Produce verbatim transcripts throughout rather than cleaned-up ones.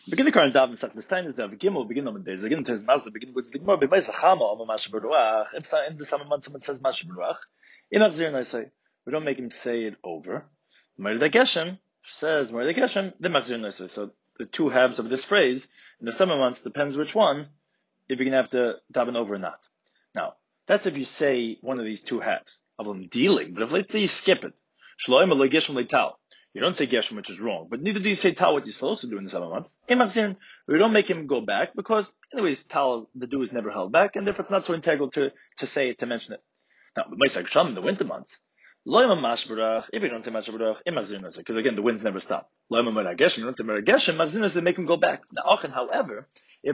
Begin the current daven sagt this time is the Gimel begin on the days again to his master begin with the Gimel by Chama or Masha Beruach. If in the summer month someone says Masha Beruach, in Azir I say we don't make him say it over. Mordechai Geshem says Mordechai Geshem the Mazir I say. So the two halves of this phrase in the summer months depends which one if you're gonna have to daven over or not. Now that's if you say one of these two halves of them dealing. But if let's say you skip it, Shloim Lo Geshem Leital. You don't say Geshem, which is wrong, but neither do you say Tal, what you're supposed to do in the summer months. We don't make him go back because, anyways, Tal, the do is never held back, and therefore it's not so integral to, to say it, to mention it. Now, the Meisak Sham in the winter months, if you don't say Mashbarach, because again, the winds never stop. You don't say Geshem, they make him go back. Now, however,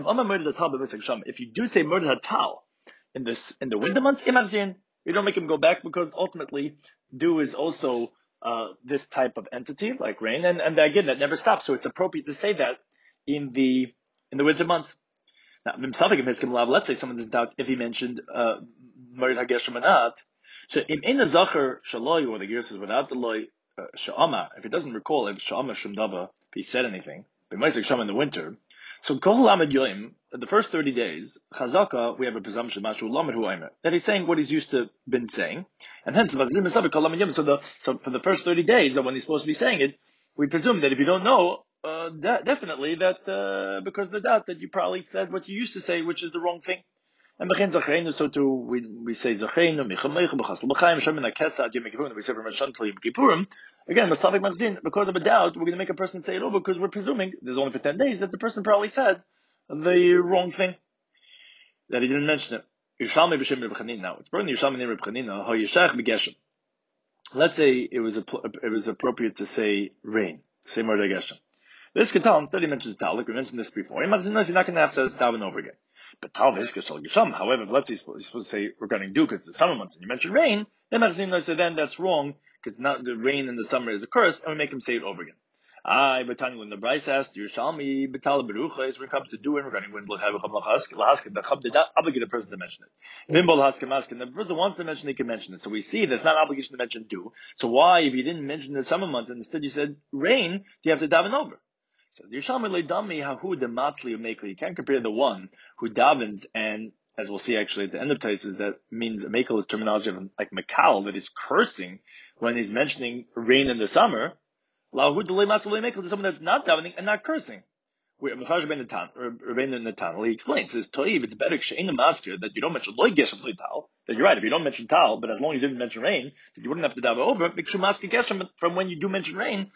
if you do say Murder Tal in this in the winter months, you don't make him go back because ultimately, dew is also Uh, this type of entity, like rain, and, and again, that never stops, so it's appropriate to say that in the in the winter months. Now, let's say someone doesn't doubt if he mentioned Marid HaGeshem or not. So, in a Zachar Shaloi, or the gear says without the loy, Sha'ama, if he doesn't recall if Sha'ama Shumdava, if he said anything, but Maisik Shama in the winter. So, Kohol Amad Yoim, the first thirty days, Chazaka, we have a presumption, Mashu Lamed Hu Aimer, that he's saying what he's used to been saying, and hence, so the, so for the first thirty days, when he's supposed to be saying it, we presume that if you don't know, uh, de- definitely that, uh, because of the doubt that you probably said what you used to say, which is the wrong thing. And Bechin Zachreinu, so too, we, we say Zachreinu, Michamechu, B'chasl B'chaim, Shem in Akesa, Yom Kippurim, we say from Hashem Tli Kippurim. Again, Masavik Magzin, because of a doubt, we're going to make a person say it over because we're presuming, there's only for ten days, that the person probably said the wrong thing, that he didn't mention it. Yishalmi b'shem Reb Chanina. Now, it's brought in Yishalmi Reb Chanina, ha yishach b'geshem. Let's say it was, a, it was appropriate to say rain, to say Mordechai Geshem. This Ketal, instead he mentions Tal, like we mentioned this before. You're not going to have to daven over again. But Tal v'eskashal Geshem, however, let's say he's supposed, he's supposed to say regarding dew, because it's the summer months, and you mentioned rain, then then that's wrong, because not the rain in the summer is a curse, and we make him say it over again. I, but when the Bryce asked, Yerushalmi, Betal Berucha, is when it comes to doing regarding winds, Lachai V'cham Lachask, Lahask, the Chab did not obligate a person to mention it. Vimbol Hask Mask, and the person wants to mention it, he can mention it. So we see there's not obligation to mention do. So why, if you didn't mention the summer months and instead you said rain, do you have to daven over? So Yerushalmi Leidami Hahu de Matzli Umekli. You can't compare the one who davens and, as we'll see actually at the end of Taisus, that means Mekel is terminology of like Mekal, that is cursing when he's mentioning rain in the summer. Lahu delay matzah make to someone that's not davening and not cursing. We Mechash ben Natan, Rabbeinu Natan, he explains, says Toiv, it's better she'in the master that you don't mention loy geshem loy tal. That you're right, if you don't mention tal, but as long as you didn't mention rain, that you wouldn't have to daven over. Mikshu maske geshem from when you do mention rain,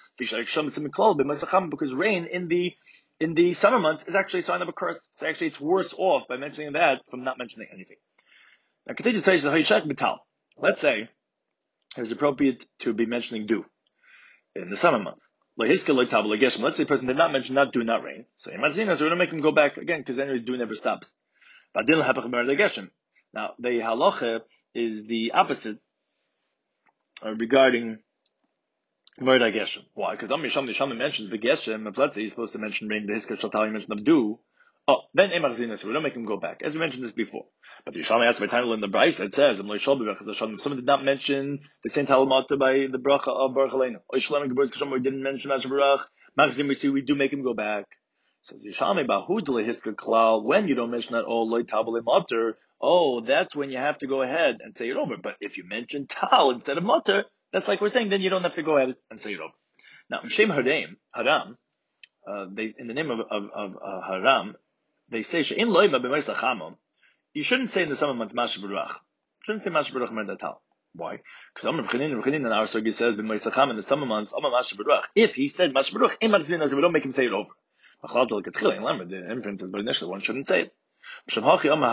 because rain in the in the summer months is actually a sign of a curse. So actually, it's worse off by mentioning that from not mentioning anything. Now continue to tell you, let's say it was appropriate to be mentioning dew in the summer months. Let's say a person did not mention not dew, not rain. So so we're going to make him go back again, because anyways dew never stops. Now, the halacha is the opposite uh, regarding Mordechai Geshem. Why? Because Amisham Nisham mentions the Geshem, if let's say he's supposed to mention rain, the Hiskar Shaltal, he mentioned of dew, oh, then Emar so we don't make him go back, as we mentioned this before. But the Yishalmi asked by time in the Bryce, it says, someone did not mention the Saint Halamata by the bracha of Baruch Aleinu. We didn't mention Masha Baruch. Machzim, we see we do make him go back. Says Yishalmi, Bahudle Hiska Klal, when you don't mention that, oh, Loy Tabale Mater, oh, that's when you have to go ahead and say it over. But if you mention Tal instead of Mater, that's like we're saying, then you don't have to go ahead and say it over. Now, Shem Haram, Haram, uh, they, in the name of, of, of uh, Haram, they say, She'in Loima B'Meis Lachamon, you shouldn't say in the summer months Masha Baruch. You shouldn't say Masha Baruch Mer Tal. Why? Because Amr B'Chanin, B'Chanin, and our Sugi says, B'Meis Lacham, in the summer months, Amr Masha Baruch. If he said Masha Baruch, in Masha Baruch, we don't make him say it over. The inference is, but initially one shouldn't say it. So based on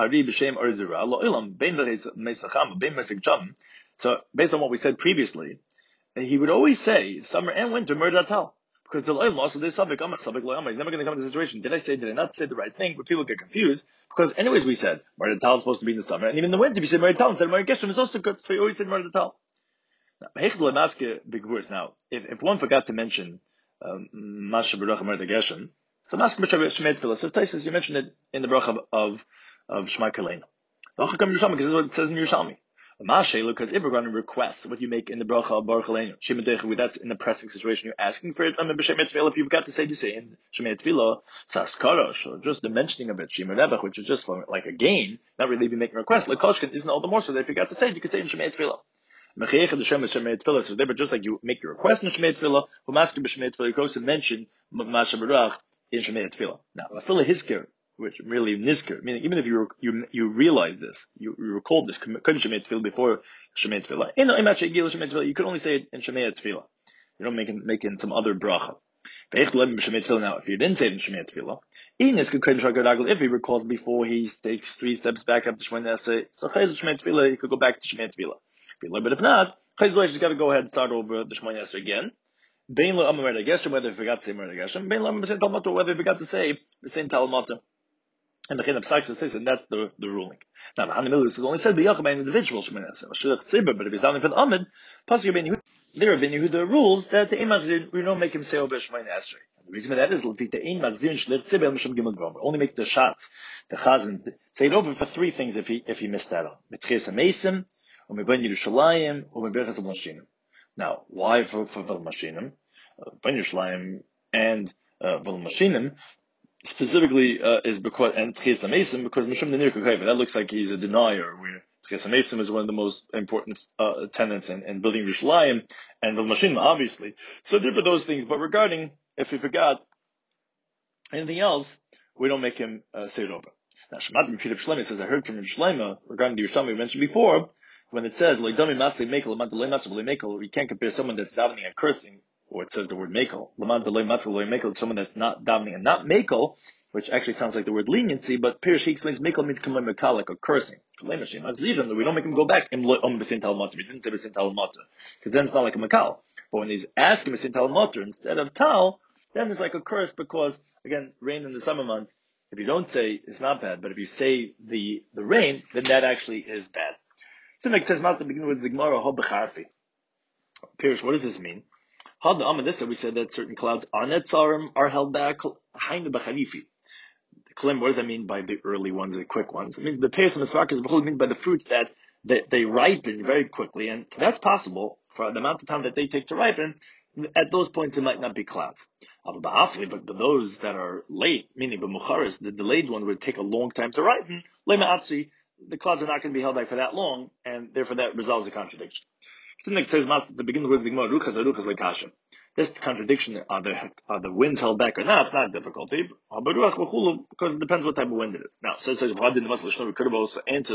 what we said previously, he would always say summer and winter Mer Tal. Because the loyal also there's Savik Amma, Savik Loyama. He's never going to come to the situation. Did I say, did I not say the right thing? But people get confused. Because anyways we said, Mer Tal is supposed to be in the summer. And even in the winter, if you say Mer Tal instead of Mer Geshem, it's also good. So you always said Mer Tal. Now, if, if one forgot to mention, um, Masha Baruch Mer Geshem, so Mask B'Shemet Tfilah. So Taisus, you mentioned it in the bracha of, of, of Shema Kalena. Because this is what it says in Yerushalmi. Because if we're going to request what you make in the bracha Baruch Aleinu, that's in a pressing situation, you're asking for it. I mean, if you've got to say, you say in Shemei Tefillah, Saskarosh, or just the mentioning of it, Shema Rebach, which is just for like a gain, not really even making a request. Like Koshkin isn't all the more so that if you got to say it, you could say in Shemei Tefillah. So they were just like you make your request in Shemei Tefillah, who masking b'Shemei Tefillah, you go to mention Masha Baruch in Shemei Tefillah. Now, Lafila Hisker, which really nizker, meaning even if you you you realize this, you, you recall this, Shemei Tefillah before Shemei Tefillah, you could only say it in Shemei Tefillah. You don't make it, make it in some other bracha. Now, if you didn't say it in Shemei Tefillah, if he recalls before he takes three steps back up to Shemei Esrei, so Shemei Tefillah, he could go back to Shemei Tefillah. But if not, he's got to go ahead and start over the Shemei Esrei again. Bein lo amar geshem, whether he forgot to say Murder Geshem, bein lo amar b'sein talmata, whether he forgot to say b'sein talmata. And the Chinam Psak says, and that's the, the ruling. Now, the Hanamil is only said b'yachim by an individual Shemei Esrei, but if he's down for the Amid, possibly Ben Yehuda, there have been Yehuda rules that the Ein Machzir, we don't make him say over Shemei Esrei. The reason for that is the Ein Machzir shlir tzibel mishum gimel dvarim. Only make the shots, the Chazan, say it over for three things if he if he missed that on. Mitchias Hameisim, or Meben Yerushalayim, or Meberchas Mashinim. Now, why for for Vel Mashinim? Ben Yerushalayim and Vel Mashinim specifically uh, is because and Tchias Hameisim because Mishum Nenir Kukayva. That looks like he's a denier. Where Tchias Hameisim is one of the most important uh, tenets in, in building Yerushalayim, and Vel Mashinim obviously. So they're for those things. But regarding if he forgot anything else, we don't make him uh, say it over. Now, Shematim Philip Shlomi says, I heard from Shlomo regarding the Yerushalmi we mentioned before, when it says, we can't compare someone that's davening and cursing, or it says the word mekel, someone that's not davening and not mekel, which actually sounds like the word leniency, but Pirish he explains mekel means kamei mekal, like a cursing. We don't make him go back, we didn't say b'sein talmata, because then it's not like a mekal. But when he's asking b'sein talmata instead of tal, then it's like a curse, because, again, rain in the summer months, if you don't say, it's not bad, but if you say the, the rain, then that actually is bad. So like says Master begin with the Gemara ho b'charfi. Pirish, what does this mean? How the Amad this we said that certain clouds are netzarim, are held back. Hainu b'charifi. The Klim, what does that mean by the early ones, the quick ones? It means the Pesach Misvakas b'chol mean by the fruits that they, they ripen very quickly, and that's possible for the amount of time that they take to ripen. At those points, it might not be clouds. But for those that are late, meaning b'mucharis, the delayed one would take a long time to ripen. Le'ma'atzi, the clouds are not going to be held back for that long, and therefore that resolves the contradiction. It says, the beginning of the Gemara, ruchas aruchas lekasha. This contradiction, are the, are the winds held back or not? It's not a difficulty. Because it depends what type of wind it is. Now, so it says, we could have also answered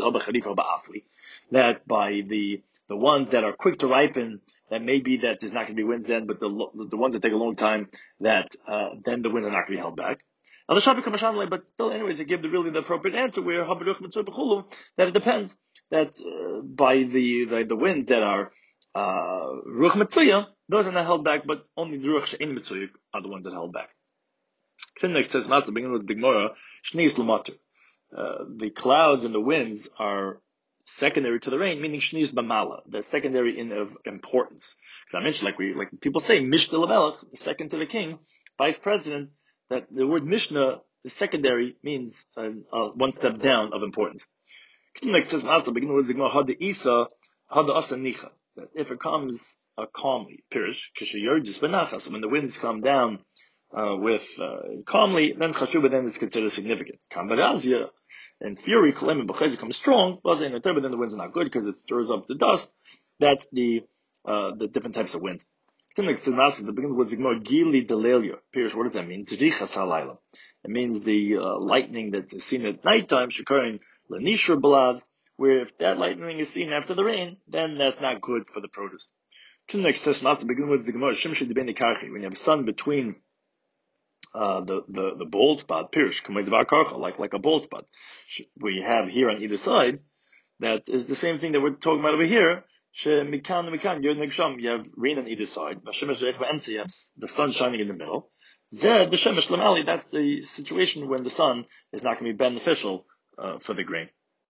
that by the, the ones that are quick to ripen, that may be that there's not going to be winds then, but the, the ones that take a long time, that, uh, then the winds are not going to be held back. But still, anyways, it gives the really the appropriate answer where that it depends that uh, by the, the the winds that are ruach uh, metzuya, those are not held back, but only the ruach she'ein metzuya are the ones that are held back. Then next says Master, beginning with the Gemara, shneis l'mater. The clouds and the winds are secondary to the rain, meaning shneis b'mala. They're secondary in of importance. Because I mentioned, like we like people say, mishna l'melech, second to the king, vice president. That the word Mishnah, the secondary, means uh, uh, one step down of importance. Next says Master, beginning with the Gemara, had the Isa, had the Asa Nicha. That if it comes uh, calmly, Pirish, Kishayurjis Benachas, when the winds come down uh, with uh, calmly, then Chashuba then is considered significant. Kambarazia, and fury, Kalem and Bechezi come strong, but then the winds are not good because it stirs up the dust. That's the uh, the different types of winds. The beginning was the Gemara Gili Delelia. Pirish, what does that mean? It means the uh, lightning that is seen at nighttime, Shekarin Lanishur Balaz, where if that lightning is seen after the rain, then that's not good for the produce. To the next test, Master, begin with the Gemara Shimshi Debeni Karchi. When you have a sun between uh, the, the, the bald spot, Pirish, like, like a bald spot, we have here on either side, that is the same thing that we're talking about over here. You have rain on either side. You have the sun shining in the middle. That's the situation when the sun is not going to be beneficial uh, for the grain.